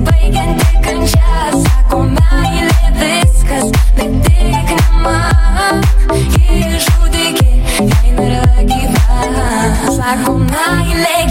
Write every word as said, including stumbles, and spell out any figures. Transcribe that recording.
nesibaigianti kančia. Sako meilė viskas, bet tik ne man. Ji žudikė, jei nėra gyva. Sako meilė